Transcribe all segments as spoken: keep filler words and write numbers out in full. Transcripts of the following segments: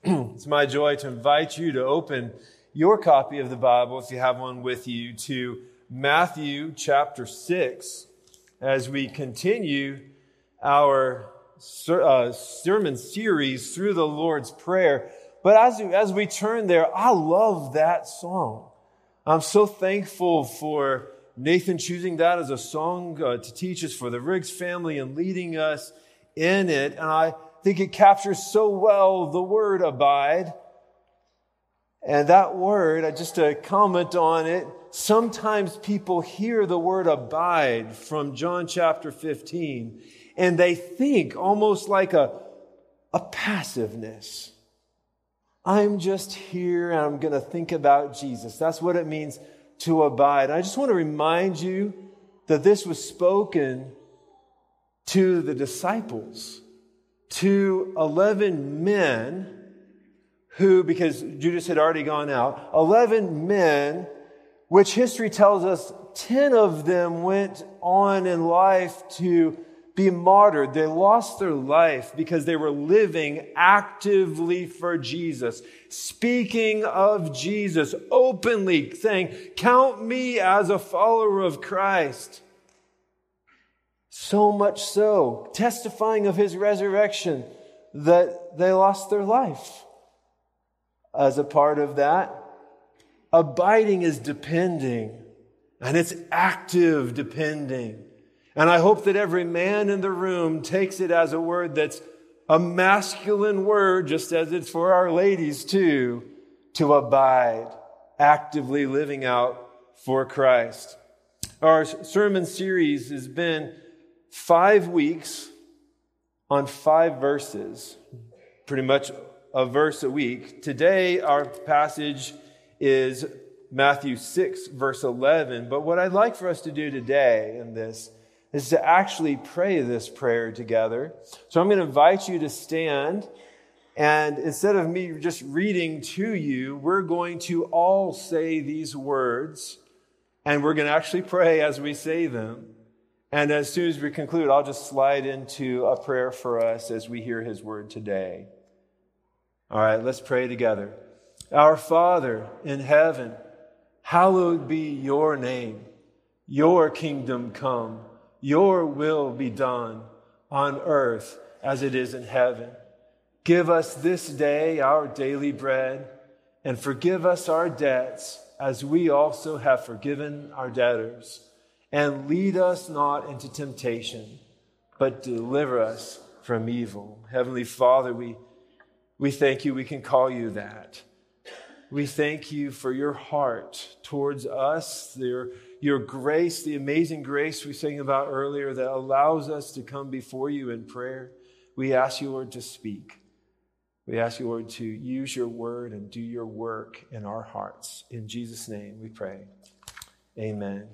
It's my joy to invite you to open your copy of the Bible, if you have one with you, to Matthew chapter six as we continue our uh, sermon series through the Lord's Prayer. But as, as we turn there, I love that song. I'm so thankful for Nathan choosing that as a song uh, to teach us for the Riggs family and leading us in it. And I think it captures so well the word abide. And that word, just to comment on it, sometimes people hear the word abide from John chapter fifteen, and they think almost like a, a passiveness. I'm just here and I'm going to think about Jesus. That's what it means to abide. I just want to remind you that this was spoken to the disciples, to eleven men who, because Judas had already gone out, eleven men, which history tells us ten of them went on in life to be martyred. They lost their life because they were living actively for Jesus, speaking of Jesus openly, saying, "Count me as a follower of Christ." So much so, testifying of his resurrection, that they lost their life. As a part of that, abiding is depending, and it's active depending. And I hope that every man in the room takes it as a word that's a masculine word, just as it's for our ladies too, to abide, actively living out for Christ. Our sermon series has been five weeks on five verses, pretty much a verse a week. Today, our passage is Matthew six, verse eleven. But what I'd like for us to do today in this is to actually pray this prayer together. So I'm going to invite you to stand, and instead of me just reading to you, we're going to all say these words, and we're going to actually pray as we say them. And as soon as we conclude, I'll just slide into a prayer for us as we hear his word today. All right, let's pray together. Our Father in heaven, hallowed be your name. Your kingdom come. Your will be done on earth as it is in heaven. Give us this day our daily bread, and forgive us our debts as we also have forgiven our debtors. And lead us not into temptation, but deliver us from evil. Heavenly Father, we, we thank you we can call you that. We thank you for your heart towards us, your, your grace, the amazing grace we sang about earlier that allows us to come before you in prayer. We ask you, Lord, to speak. We ask you, Lord, to use your word and do your work in our hearts. In Jesus' name we pray. Amen.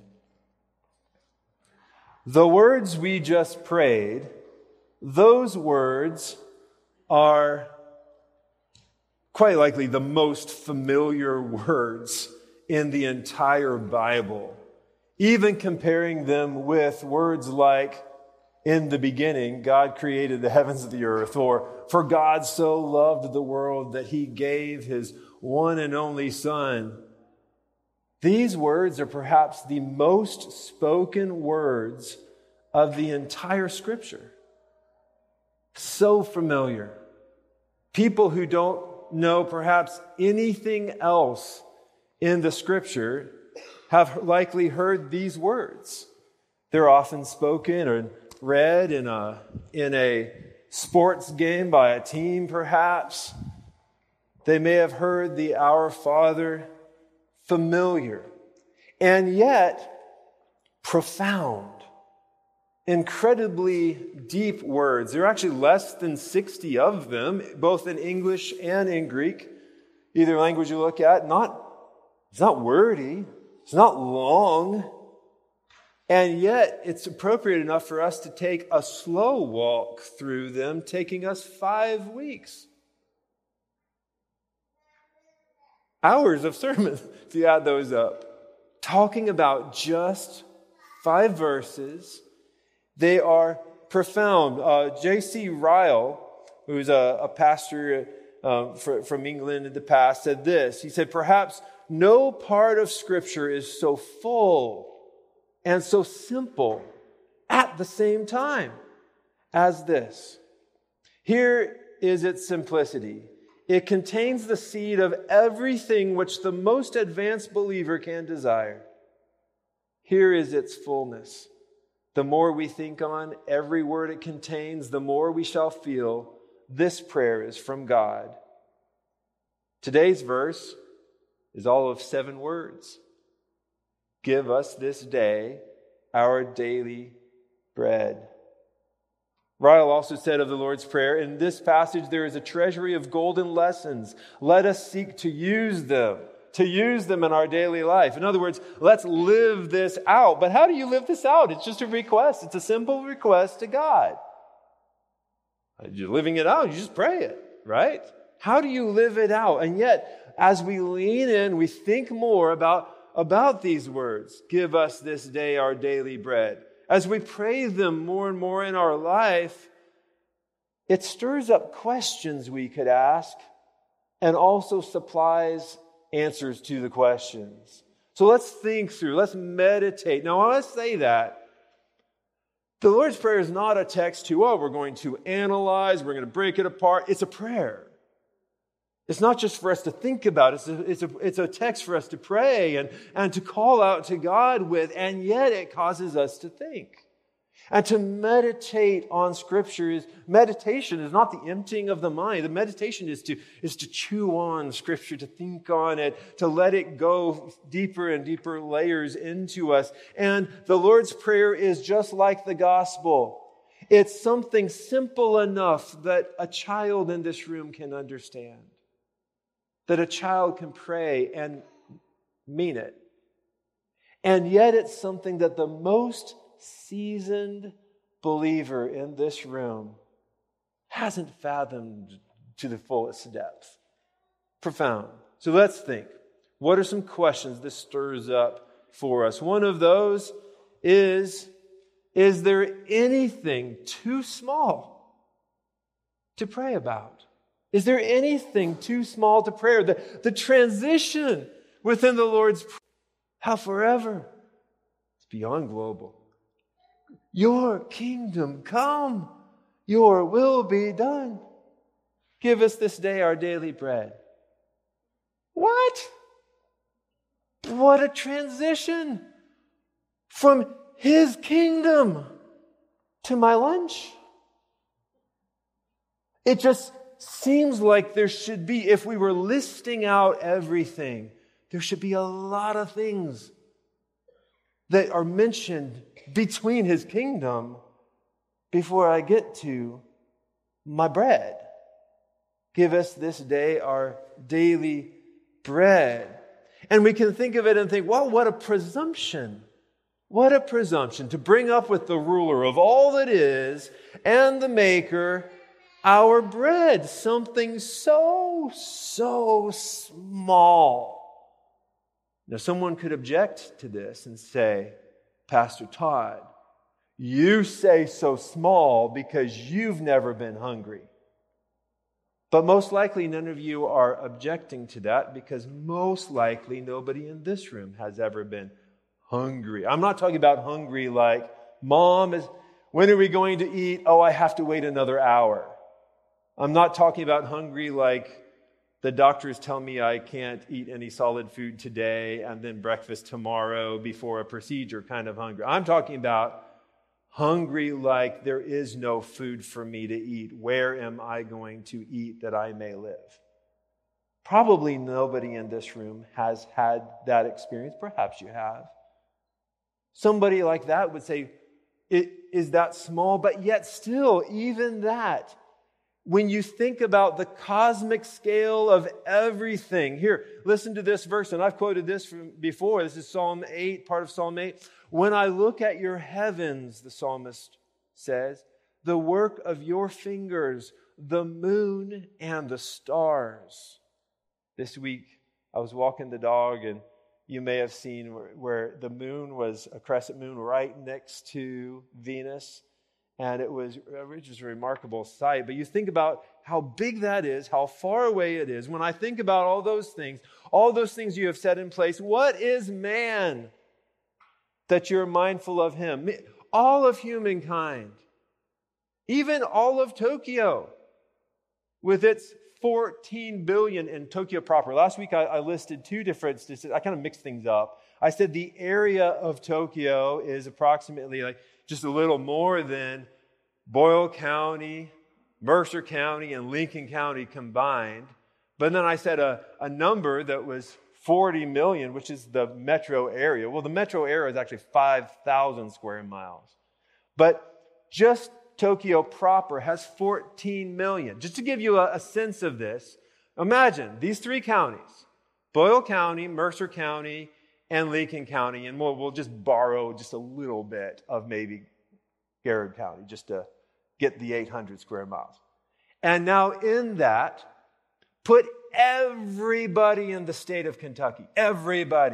The words we just prayed, those words are quite likely the most familiar words in the entire Bible, even comparing them with words like, "In the beginning, God created the heavens and the earth," or "For God so loved the world that he gave his one and only Son." These words are perhaps the most spoken words of the entire Scripture. So familiar. People who don't know perhaps anything else in the Scripture have likely heard these words. They're often spoken or read in a, in a sports game by a team, perhaps. They may have heard the Our Father. Familiar, and yet profound, incredibly deep words. There are actually less than sixty of them, both in English and in Greek. Either language you look at, not, it's not wordy, it's not long, and yet it's appropriate enough for us to take a slow walk through them, taking us five weeks. Hours of sermon to you add those up. Talking about just five verses. They are profound. Uh, J C Ryle, who's a, a pastor um, for, from England in the past, said this. He said, perhaps no part of Scripture is so full and so simple at the same time as this. Here is its simplicity. It contains the seed of everything which the most advanced believer can desire. Here is its fullness. The more we think on every word it contains, the more we shall feel this prayer is from God. Today's verse is all of seven words. Give us this day our daily bread. Ryle also said of the Lord's Prayer, in this passage there is a treasury of golden lessons. Let us seek to use them, to use them in our daily life. In other words, let's live this out. But how do you live this out? It's just a request. It's a simple request to God. You're living it out, you just pray it, right? How do you live it out? And yet, as we lean in, we think more about, about these words. Give us this day our daily bread. As we pray them more and more in our life, it stirs up questions we could ask and also supplies answers to the questions. So let's think through, let's meditate. Now, I must say that the Lord's Prayer is not a text to, oh, we're going to analyze, we're going to break it apart. It's a prayer. It's not just for us to think about. It's a, it's a, it's a text for us to pray and, and to call out to God with, and yet it causes us to think. And to meditate on Scripture is, meditation is not the emptying of the mind. The meditation is to, is to chew on Scripture, to think on it, to let it go deeper and deeper layers into us. And the Lord's Prayer is just like the gospel. It's something simple enough that a child in this room can understand. That a child can pray and mean it. And yet it's something that the most seasoned believer in this room hasn't fathomed to the fullest depth. Profound. So let's think. What are some questions this stirs up for us? One of those is, is there anything too small to pray about? Is there anything too small to pray? The, the transition within the Lord's Prayer, how forever? It's beyond global. Your kingdom come, your will be done. Give us this day our daily bread. What? What a transition from His kingdom to my lunch. It just seems like there should be, if we were listing out everything, there should be a lot of things that are mentioned between His kingdom before I get to my bread. Give us this day our daily bread. And we can think of it and think, well, what a presumption. What a presumption to bring up with the ruler of all that is and the maker our bread, something so, so small. Now, someone could object to this and say, Pastor Todd, you say so small because you've never been hungry. But most likely none of you are objecting to that because most likely nobody in this room has ever been hungry. I'm not talking about hungry like, Mom, is when are we going to eat? Oh, I have to wait another hour. I'm not talking about hungry like the doctors tell me I can't eat any solid food today and then breakfast tomorrow before a procedure kind of hungry. I'm talking about hungry like there is no food for me to eat. Where am I going to eat that I may live? Probably nobody in this room has had that experience. Perhaps you have. Somebody like that would say, it is that small, but yet still, even that, when you think about the cosmic scale of everything. Here, listen to this verse, and I've quoted this from before. This is Psalm eight, part of Psalm eight. When I look at your heavens, the psalmist says, the work of your fingers, the moon and the stars. This week, I was walking the dog, and you may have seen where, where the moon was a crescent moon right next to Venus. And it was, it was just a remarkable sight. But you think about how big that is, how far away it is. When I think about all those things, all those things you have set in place, what is man that you're mindful of him? All of humankind, even all of Tokyo, with its fourteen billion in Tokyo proper. Last week I, I listed two different statistics. I kind of mixed things up. I said the area of Tokyo is approximately like just a little more than Boyle County, Mercer County, and Lincoln County combined. But then I said a, a number that was forty million, which is the metro area. Well, the metro area is actually five thousand square miles. But just Tokyo proper has fourteen million. Just to give you a, a sense of this, imagine these three counties, Boyle County, Mercer County, and Lincoln County, and we'll, we'll just borrow just a little bit of maybe Garrett County just to get the eight hundred square miles. And now in that, put everybody in the state of Kentucky. Everybody.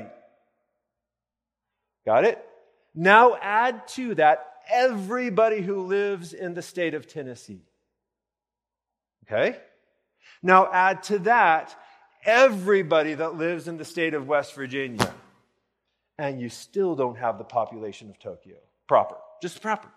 Got it? Now add to that everybody who lives in the state of Tennessee. Okay? Now add to that everybody that lives in the state of West Virginia. And you still don't have the population of Tokyo. Proper. Just proper.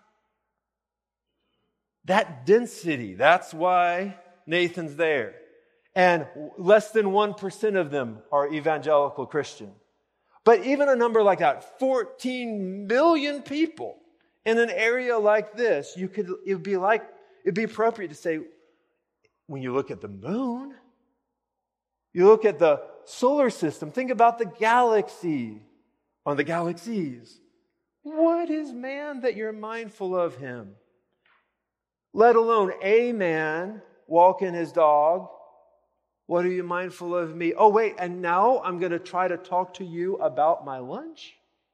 That density, that's why Nathan's there. And less than one percent of them are evangelical Christian. But even a number like that, fourteen million people in an area like this, you could it would be like it'd be appropriate to say, when you look at the moon, you look at the solar system, think about the galaxy on the galaxies. What is man that you're mindful of him? Let alone a man walking his dog. What are you mindful of me? Oh, wait, and now I'm going to try to talk to you about my lunch?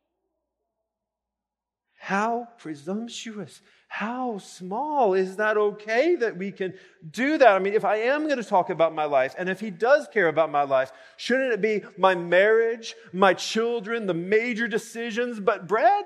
How presumptuous, how small. Is that okay that we can do that? I mean, if I am going to talk about my life, and if he does care about my life, shouldn't it be my marriage, my children, the major decisions, but bread?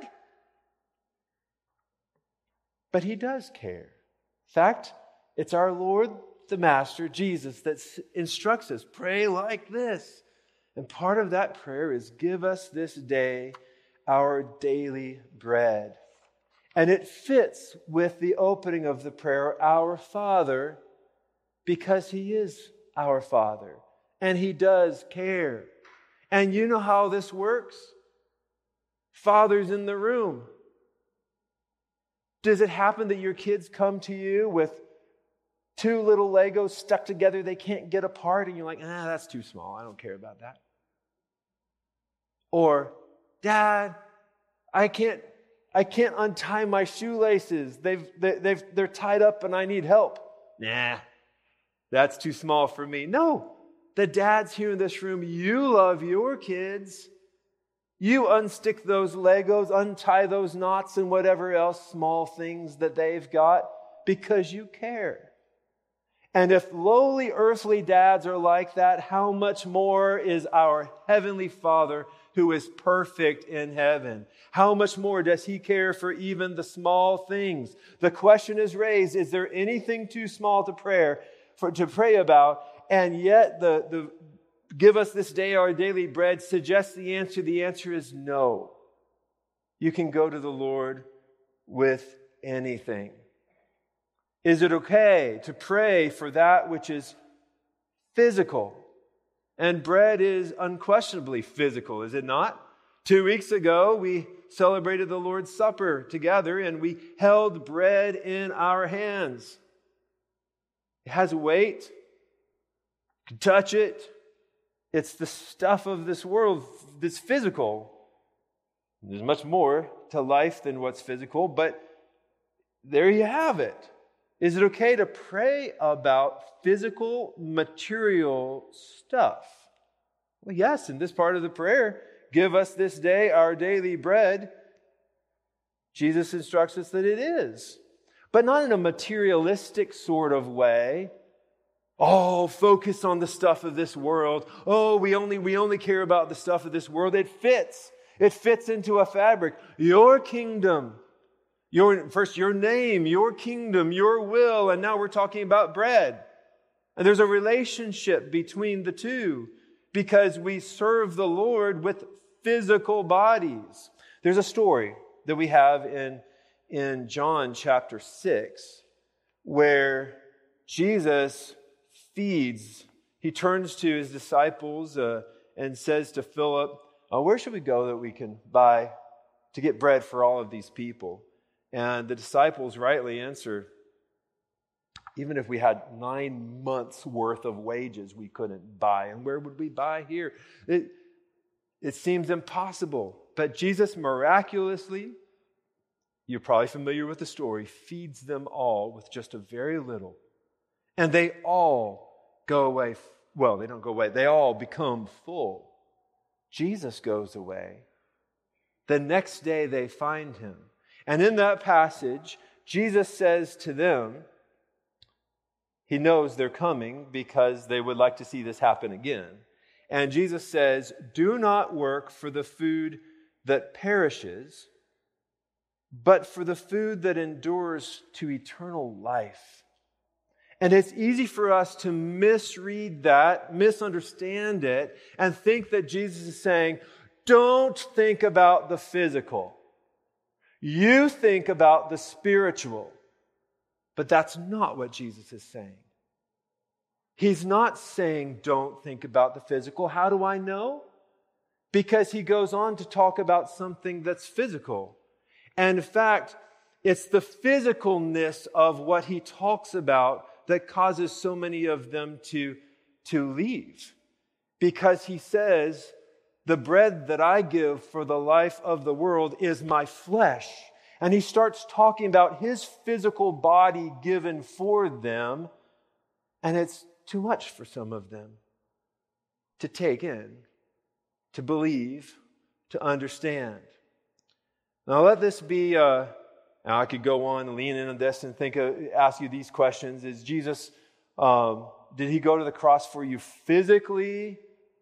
But he does care. In fact, it's our Lord, the Master, Jesus, that instructs us, pray like this. And part of that prayer is, give us this day our daily bread. And it fits with the opening of the prayer, Our Father, because he is our Father. And he does care. And you know how this works? Fathers in the room. Does it happen that your kids come to you with two little Legos stuck together they can't get apart, and you're like, ah, that's too small. I don't care about that. Or, Dad, I can't, I can't untie my shoelaces. They've, they, they've, they're tied up and I need help. Nah, that's too small for me. No, the dads here in this room, you love your kids. You unstick those Legos, untie those knots and whatever else small things that they've got because you care. And if lowly earthly dads are like that, how much more is our Heavenly Father who is perfect in heaven? How much more does he care for even the small things? The question is raised, is there anything too small to pray for to pray about? And yet the, the give us this day our daily bread suggests the answer. The answer is no. You can go to the Lord with anything. Is it okay to pray for that which is physical? And bread is unquestionably physical, is it not? Two weeks ago, we celebrated the Lord's Supper together and we held bread in our hands. It has weight. You can touch it. It's the stuff of this world that's physical. There's much more to life than what's physical, but there you have it. Is it okay to pray about physical, material stuff? Well, yes, in this part of the prayer, give us this day our daily bread. Jesus instructs us that it is, but not in a materialistic sort of way. Oh, focus on the stuff of this world. Oh, we only, we only care about the stuff of this world. It fits. It fits into a fabric. Your kingdom, Your, first, your name, your kingdom, your will, and now we're talking about bread. And there's a relationship between the two because we serve the Lord with physical bodies. There's a story that we have in, in John chapter six where Jesus feeds. He turns to his disciples uh, and says to Philip, uh, where should we go that we can buy to get bread for all of these people? And the disciples rightly answer, even if we had nine months worth of wages, we couldn't buy. And where would we buy here? It, it seems impossible. But Jesus miraculously, you're probably familiar with the story, feeds them all with just a very little. And they all go away. Well, they don't go away. They all become full. Jesus goes away. The next day they find him. And in that passage, Jesus says to them, he knows they're coming because they would like to see this happen again. And Jesus says, do not work for the food that perishes, but for the food that endures to eternal life. And it's easy for us to misread that, misunderstand it, and think that Jesus is saying, don't think about the physical. You think about the spiritual. But that's not what Jesus is saying. He's not saying don't think about the physical. How do I know? Because he goes on to talk about something that's physical. And in fact, it's the physicalness of what he talks about that causes so many of them to, to leave. Because he says, the bread that I give for the life of the world is my flesh. And he starts talking about his physical body given for them. And it's too much for some of them to take in, to believe, to understand. Now let this be, uh, now I could go on and lean in on this and think, of, ask you these questions. Is Jesus, um, did he go to the cross for you physically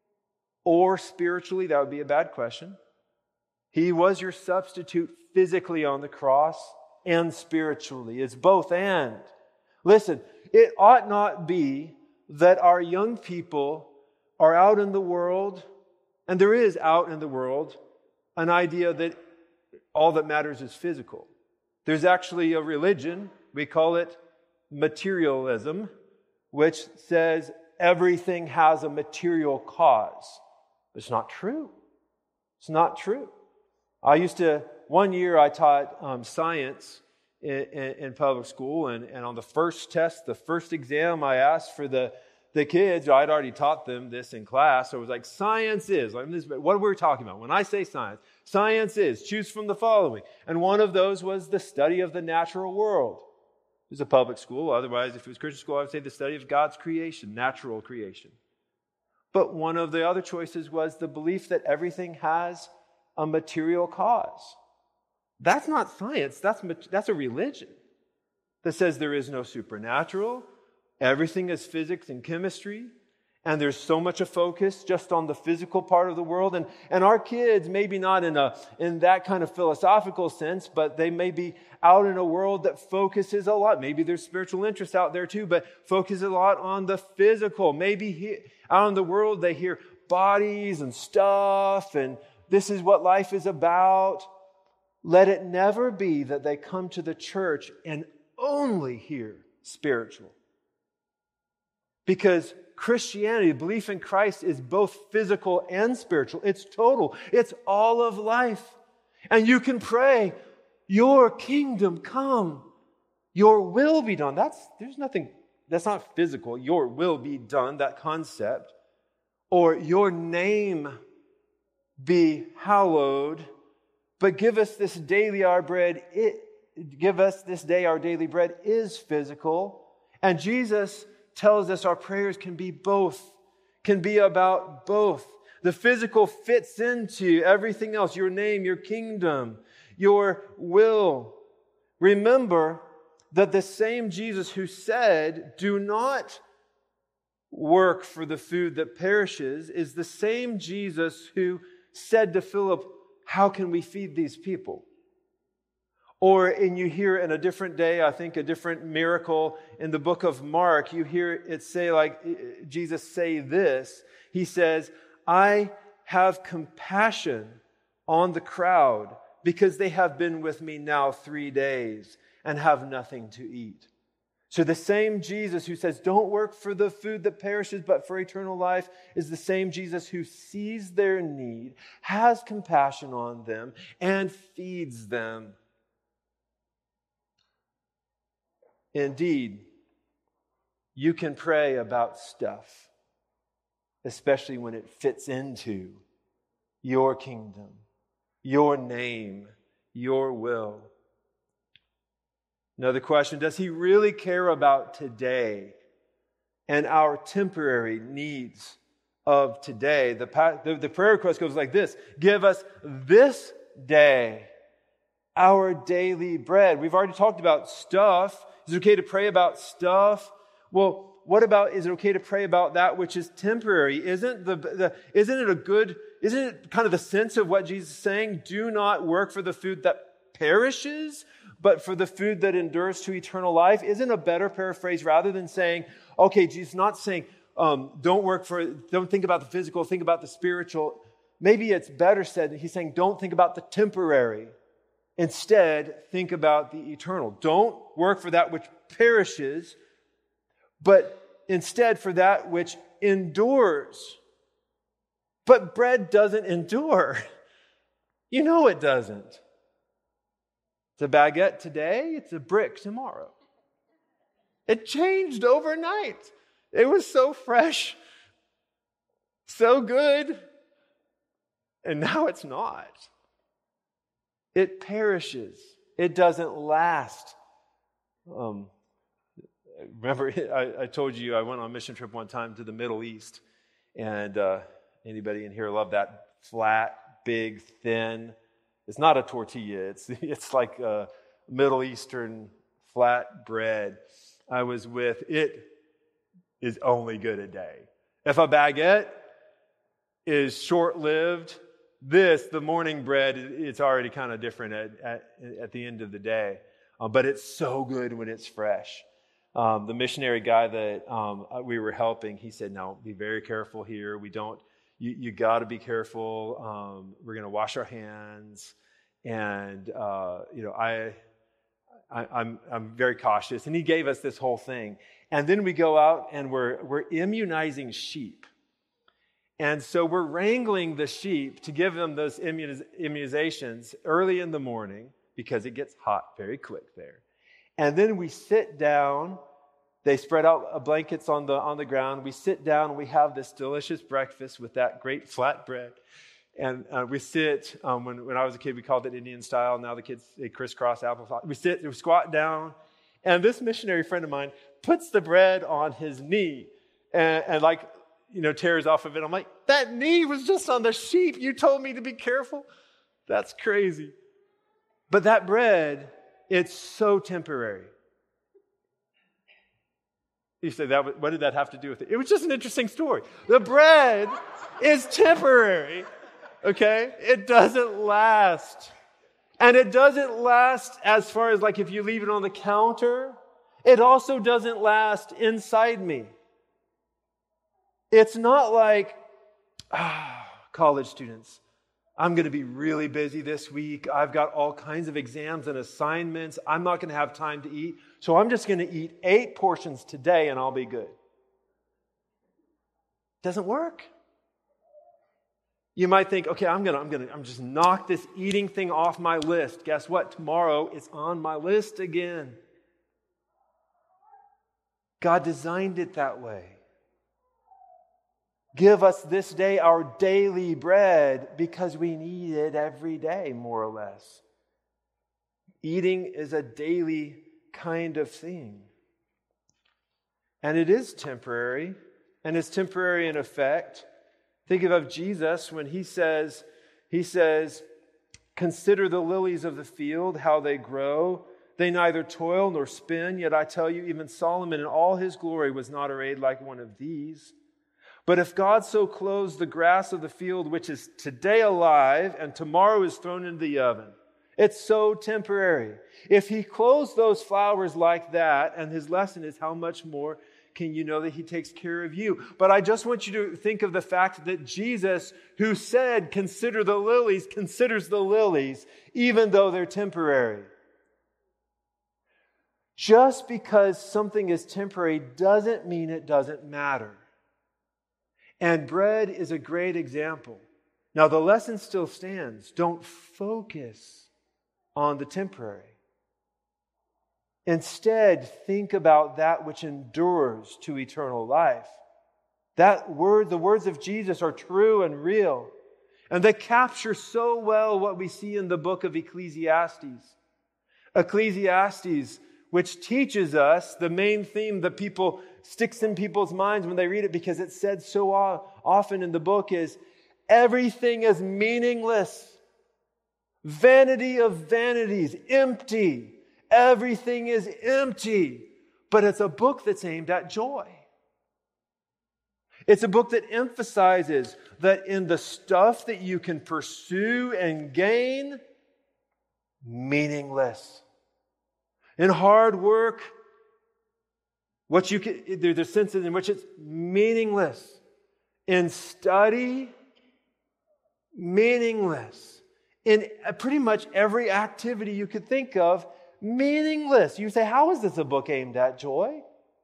or spiritually? That would be a bad question. He was your substitute physically on the cross and spiritually. It's both and. Listen, it ought not be that our young people are out in the world, and there is out in the world an idea that all that matters is physical. There's actually a religion, we call it materialism, which says everything has a material cause. It's not true. It's not true. I used to, one year I taught um, science in, in, in public school, and, and on the first test, the first exam, I asked for the, the kids, I'd already taught them this in class, so it was like, science is, like this, what are we talking about? When I say science, science is, choose from the following. And one of those was the study of the natural world. It was a public school, otherwise if it was Christian school, I would say the study of God's creation, natural creation. But one of the other choices was the belief that everything has a material cause. That's not science. That's, that's a religion that says there is no supernatural. Everything is physics and chemistry. And there's so much a focus just on the physical part of the world. And, and our kids, maybe not in, a, in that kind of philosophical sense, but they may be out in a world that focuses a lot. Maybe there's spiritual interests out there too, but focuses a lot on the physical. Maybe he, out in the world they hear bodies and stuff, and this is what life is about. Let it never be that they come to the church and only hear spiritual. Because Christianity, belief in Christ, is both physical and spiritual. It's total. It's all of life. And you can pray, your kingdom come, your will be done. That's, there's nothing, that's not physical. Your will be done, that concept. Or your name be hallowed, but give us this daily our bread. It, give us this day our daily bread is physical. And Jesus tells us our prayers can be both, can be about both. The physical fits into everything else, your name, your kingdom, your will. Remember that the same Jesus who said, do not work for the food that perishes, is the same Jesus who said to Philip, how can we feed these people? Or, and you hear in a different day, I think a different miracle in the book of Mark, you hear it say like, Jesus say this. He says, I have compassion on the crowd because they have been with me now three days and have nothing to eat. So the same Jesus who says, don't work for the food that perishes, but for eternal life, is the same Jesus who sees their need, has compassion on them, and feeds them. Indeed, you can pray about stuff, especially when it fits into your kingdom, your name, your will. Another question, does he really care about today and our temporary needs of today? The, the, the prayer request goes like this: give us this day our daily bread. We've already talked about stuff. Is it okay to pray about stuff? Well, what about, is it okay to pray about that which is temporary? Isn't the, the isn't it a good, isn't it kind of the sense of what Jesus is saying? Do not work for the food that perishes, but for the food that endures to eternal life. Isn't a better paraphrase, rather than saying, okay, Jesus not saying, um, don't work for, don't think about the physical, think about the spiritual. Maybe it's better said, he's saying, don't think about the temporary. Instead, think about the eternal. Don't work for that which perishes, but instead for that which endures. But bread doesn't endure. You know it doesn't. It's a baguette today, it's a brick tomorrow. It changed overnight. It was so fresh, so good, and now it's not. It perishes. It doesn't last. Um, remember, I, I told you I went on a mission trip one time to the Middle East, and uh, anybody in here love that flat, big, thin. It's not a tortilla. It's it's like a Middle Eastern flat bread. I was with, it is only good a day. If a baguette is short-lived, this, the morning bread, it's already kind of different at, at, at the end of the day. Uh, but it's so good when it's fresh. Um, the missionary guy that um, we were helping, he said, no, be very careful here. We don't, you, you got to be careful. Um, we're going to wash our hands. And, uh, you know, I, I, I'm, I'm very cautious. And he gave us this whole thing. And then we go out and we're, we're immunizing sheep. And so we're wrangling the sheep to give them those immuniz- immunizations early in the morning because it gets hot very quick there. And then we sit down. They spread out blankets on the on the ground. We sit down and we have this delicious breakfast with that great flat bread. And uh, we sit, um, when, when I was a kid, we called it Indian style. Now the kids, they crisscross applesauce. We sit, we squat down. And this missionary friend of mine puts the bread on his knee and, and like, you know, tears off of it. I'm like, that knee was just on the sheep. You told me to be careful. That's crazy. But that bread, it's so temporary. You say, that, what did that have to do with it? It was just an interesting story. The bread is temporary, okay? It doesn't last. And it doesn't last as far as like if you leave it on the counter. It also doesn't last inside me. It's not like, ah, college students, I'm going to be really busy this week. I've got all kinds of exams and assignments. I'm not going to have time to eat. So I'm just going to eat eight portions today and I'll be good. Doesn't work. You might think, okay, I'm going to, I'm going to, I'm just knock this eating thing off my list. Guess what? Tomorrow it's on my list again. God designed it that way. Give us this day our daily bread because we need it every day, more or less. Eating is a daily kind of thing. And it is temporary, and it's temporary in effect. Think of Jesus when he says, he says, consider the lilies of the field, how they grow. They neither toil nor spin, yet I tell you, even Solomon in all his glory was not arrayed like one of these. But if God so clothes the grass of the field, which is today alive and tomorrow is thrown into the oven, It's so temporary. If he clothes those flowers like that, and his lesson is how much more can you know that he takes care of you? But I just want you to think of the fact that Jesus, who said, consider the lilies, considers the lilies, even though they're temporary. Just because something is temporary doesn't mean it doesn't matter. And bread is a great example. Now, the lesson still stands. Don't focus on the temporary. Instead, think about that which endures to eternal life. That word, the words of Jesus are true and real. And they capture so well what we see in the book of Ecclesiastes. Ecclesiastes, which teaches us the main theme that people sticks in people's minds when they read it, because it's said so often in the book, is everything is meaningless. Vanity of vanities, empty. Everything is empty. But it's a book that's aimed at joy. It's a book that emphasizes that in the stuff that you can pursue and gain, meaningless. In hard work, what you can, there's a sense in which it's meaningless. In study, meaningless. In pretty much every activity you could think of, meaningless. You say, how is this a book aimed at joy?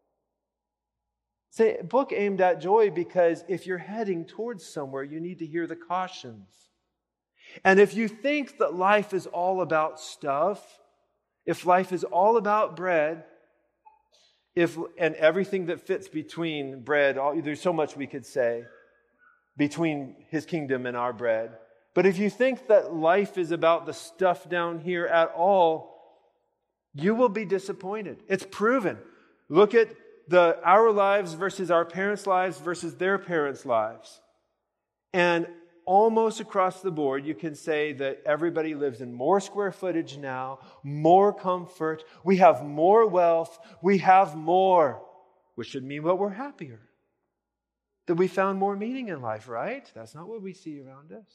Say, a book aimed at joy because if you're heading towards somewhere, you need to hear the cautions. And if you think that life is all about stuff, if life is all about bread, if and everything that fits between bread, all, there's so much we could say between His kingdom and our bread. But if you think that life is about the stuff down here at all, you will be disappointed. It's proven. Look at the our lives versus our parents' lives versus their parents' lives. And almost across the board, you can say that everybody lives in more square footage now, more comfort, we have more wealth, we have more, which should mean that we're happier. That we found more meaning in life, right? That's not what we see around us.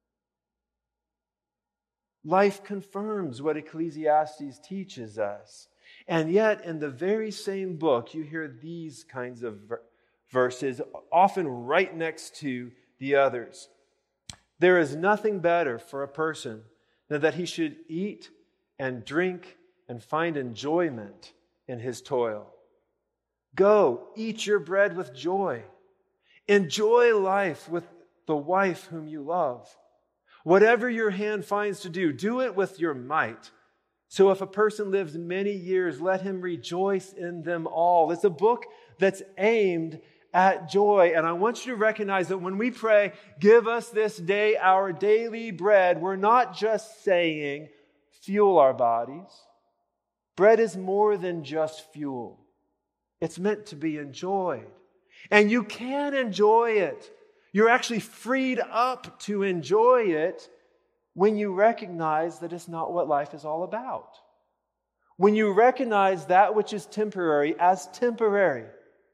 Life confirms what Ecclesiastes teaches us. And yet, in the very same book, you hear these kinds of verses, often right next to the others. There is nothing better for a person than that he should eat and drink and find enjoyment in his toil. Go, eat your bread with joy. Enjoy life with the wife whom you love. Whatever your hand finds to do, do it with your might. So if a person lives many years, let him rejoice in them all. It's a book that's aimed at joy. And I want you to recognize that when we pray, give us this day our daily bread, we're not just saying fuel our bodies. Bread is more than just fuel. It's meant to be enjoyed. And you can enjoy it. You're actually freed up to enjoy it when you recognize that it's not what life is all about. When you recognize that which is temporary as temporary,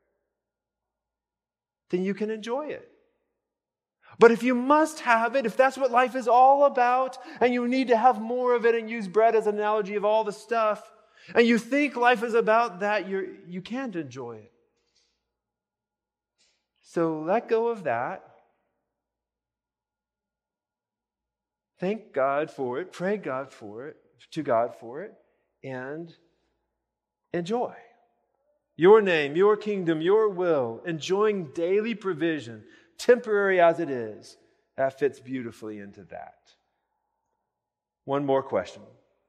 then you can enjoy it. But if you must have it, if that's what life is all about, and you need to have more of it and use bread as an analogy of all the stuff, and you think life is about that, you're, you can't enjoy it. So let go of that. Thank God for it, pray God for it, to God for it, and enjoy. Your name, your kingdom, your will, enjoying daily provision, temporary as it is, that fits beautifully into that. One more question.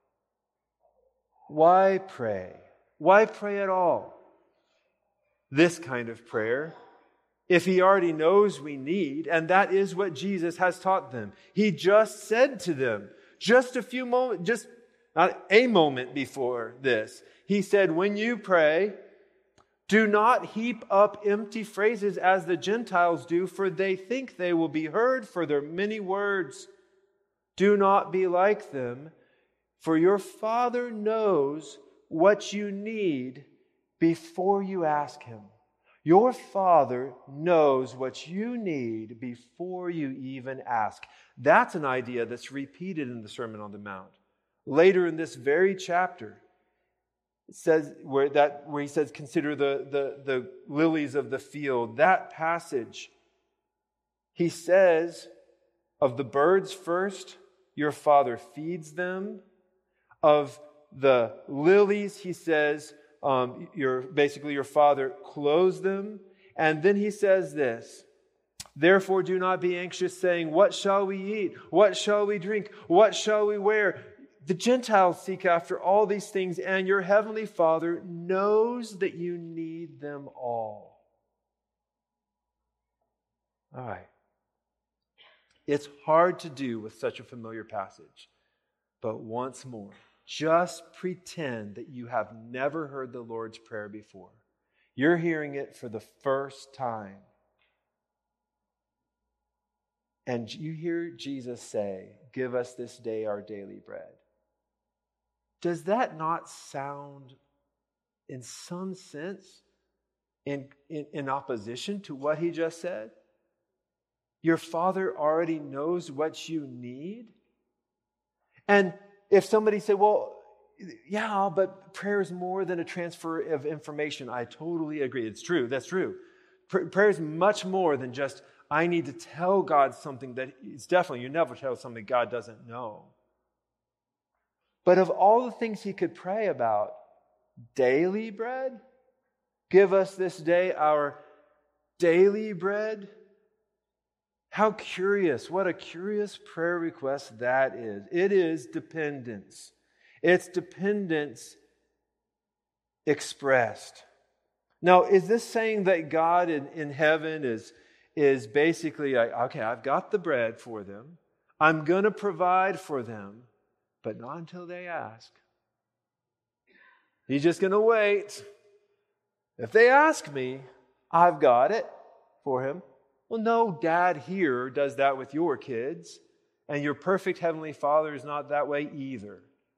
Why pray? Why pray at all? This kind of prayer, if He already knows we need, and that is what Jesus has taught them. He just said to them, just a few moments, just not a moment before this, He said, when you pray, do not heap up empty phrases as the Gentiles do, for they think they will be heard for their many words. Do not be like them, for your Father knows what you need before you ask Him. Your Father knows what you need before you even ask. That's an idea that's repeated in the Sermon on the Mount. Later in this very chapter, it says where that where he says, consider the, the, the lilies of the field. That passage, he says, of the birds first, your Father feeds them. Of the lilies, he says, um, your basically your Father clothes them. And then he says this, therefore do not be anxious, saying, what shall we eat? What shall we drink? What shall we wear? The Gentiles seek after all these things, and your heavenly Father knows that you need them all. All right. It's hard to do with such a familiar passage. But once more, just pretend that you have never heard the Lord's Prayer before. You're hearing it for the first time. And you hear Jesus say, give us this day our daily bread. Does that not sound, in some sense, in, in, in opposition to what he just said? Your Father already knows what you need. And if somebody said, well, yeah, but prayer is more than a transfer of information. I totally agree. It's true. That's true. Prayer is much more than just, I need to tell God something that it's definitely, you never tell something God doesn't know. But of all the things he could pray about, daily bread, give us this day our daily bread. How curious, what a curious prayer request that is. It is dependence. It's dependence expressed. Now, is this saying that God in, in heaven is, is basically like, okay, I've got the bread for them. I'm going to provide for them, but not until they ask. He's just going to wait. If they ask me, I've got it for him. Well, no dad here does that with your kids, and your perfect heavenly Father is not that way either.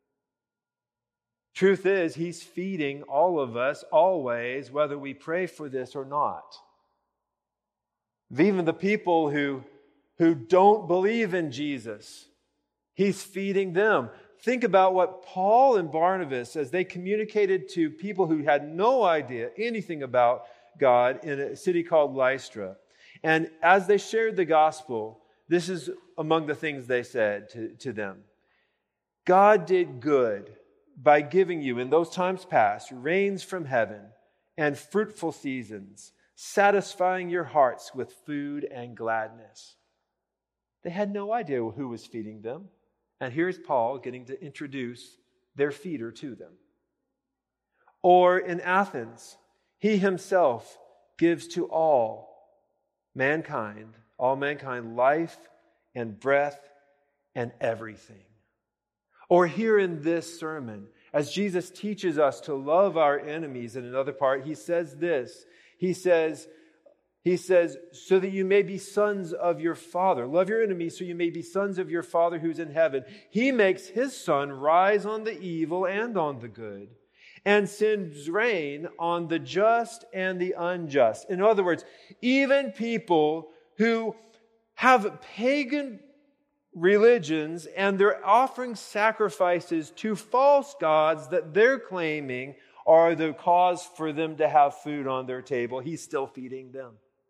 Truth is, he's feeding all of us always, whether we pray for this or not. Even the people who, who don't believe in Jesus, he's feeding them. Think about what Paul and Barnabas, as they communicated to people who had no idea anything about God in a city called Lystra. And as they shared the gospel, this is among the things they said to, to them. God did good by giving you, in those times past, rains from heaven and fruitful seasons, satisfying your hearts with food and gladness. They had no idea who was feeding them. And here's Paul getting to introduce their feeder to them. Or in Athens, he himself gives to all mankind, all mankind, life and breath and everything. Or here in this sermon, as Jesus teaches us to love our enemies in another part, he says this. He says, he says, so that you may be sons of your Father. Love your enemies so you may be sons of your Father who's in heaven. He makes his sun rise on the evil and on the good, and sends rain on the just and the unjust. In other words, even people who have pagan religions and they're offering sacrifices to false gods that they're claiming are the cause for them to have food on their table, he's still feeding them.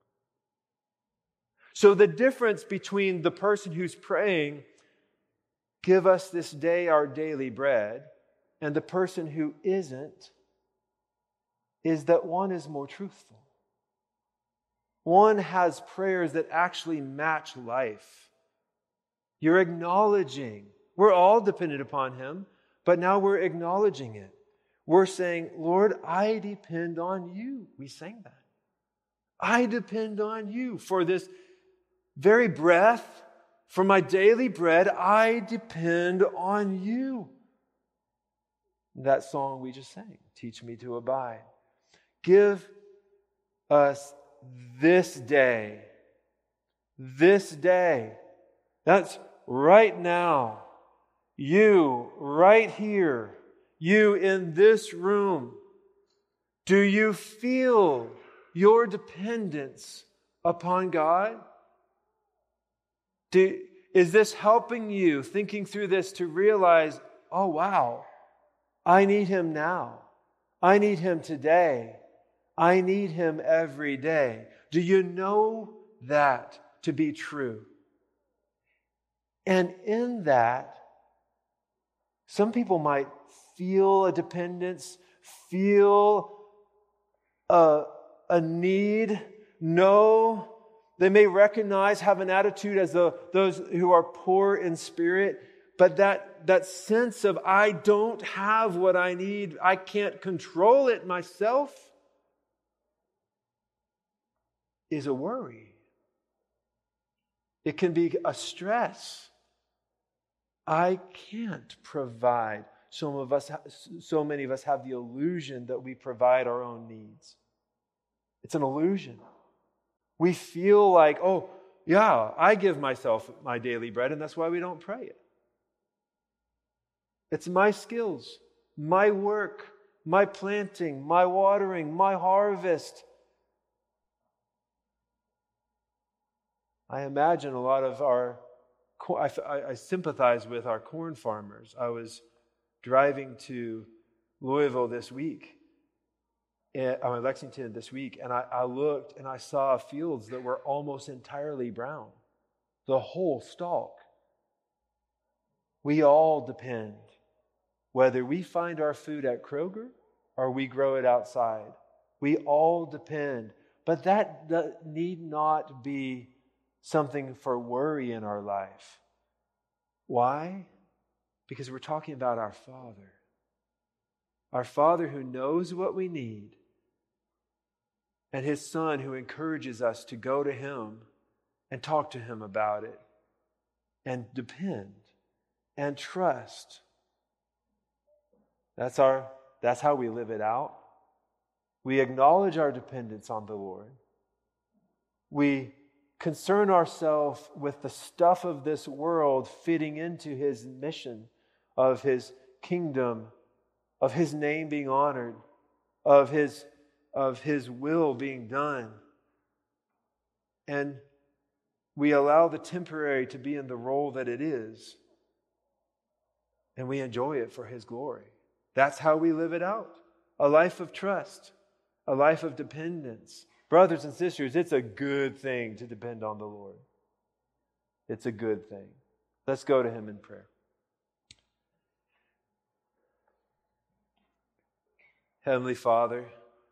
So the difference between the person who's praying, give us this day our daily bread, and the person who isn't, is that one is more truthful. One has prayers that actually match life. You're acknowledging, we're all dependent upon him, but now we're acknowledging it. We're saying, Lord, I depend on you. We sang that. I depend on you for this very breath, for my daily bread. I depend on you. That song we just sang, Teach Me to Abide. Give us this day, this day. That's right now. You right here. You in this room. Do you feel your dependence upon God? Do, is this helping you, thinking through this, to realize, oh wow, I need Him now. I need Him today. I need Him every day. Do you know that to be true? And in that, some people might feel a dependence, feel a, a need, know. They may recognize, have an attitude as the, those who are poor in spirit, but that, that sense of, I don't have what I need, I can't control it myself, is a worry. It can be a stress. I can't provide. Some of us, so many of us have the illusion that we provide our own needs. It's an illusion. We feel like, oh, yeah, I give myself my daily bread, and that's why we don't pray it. It's my skills, my work, my planting, my watering, my harvest. I imagine a lot of our, I, I sympathize with our corn farmers. I was driving to Louisville this week, I'm in Lexington this week, and I, I looked and I saw fields that were almost entirely brown. The whole stalk. We all depend. Whether we find our food at Kroger or we grow it outside, we all depend. But that, that need not be something for worry in our life. Why? Because we're talking about our Father. Our Father who knows what we need, and His Son who encourages us to go to Him and talk to Him about it and depend and trust. That's our, that's how we live it out. We acknowledge our dependence on the Lord. We concern ourselves with the stuff of this world fitting into His mission of His kingdom, of His name being honored, of His, of His will being done. And we allow the temporary to be in the role that it is, and we enjoy it for His glory. That's how we live it out. A life of trust, a life of dependence. Brothers and sisters, it's a good thing to depend on the Lord. It's a good thing. Let's go to Him in prayer. Heavenly Father,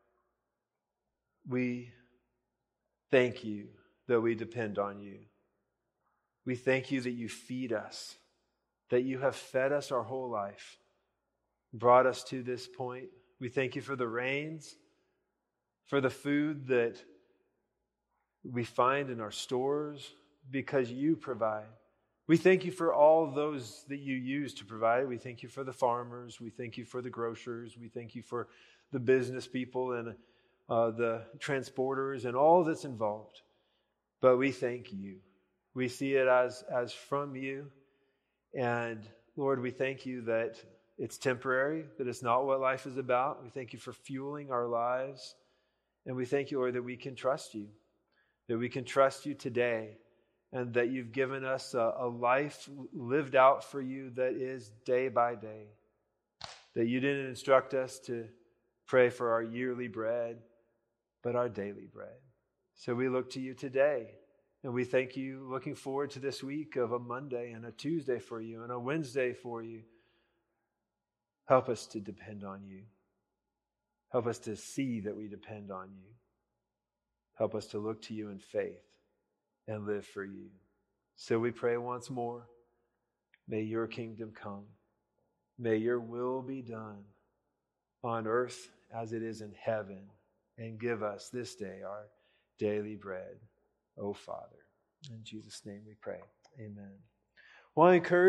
we thank You that we depend on You. We thank You that You feed us, that You have fed us our whole life, brought us to this point. We thank You for the rains, for the food that we find in our stores, because You provide. We thank You for all those that You use to provide. We thank You for the farmers. We thank You for the grocers. We thank You for the business people and uh, the transporters and all that's involved. But we thank You. We see it as, as from You. And Lord, we thank You that it's temporary, that it's not what life is about. We thank You for fueling our lives. And we thank You, Lord, that we can trust You, that we can trust You today, and that You've given us a, a life lived out for You that is day by day, that You didn't instruct us to pray for our yearly bread, but our daily bread. So we look to You today, and we thank You, looking forward to this week of a Monday and a Tuesday for You and a Wednesday for You. Help us to depend on You. Help us to see that we depend on You. Help us to look to You in faith and live for You. So we pray once more, may Your kingdom come. May Your will be done on earth as it is in heaven. And give us this day our daily bread, O Father. In Jesus' name we pray. Amen. Well, I encourage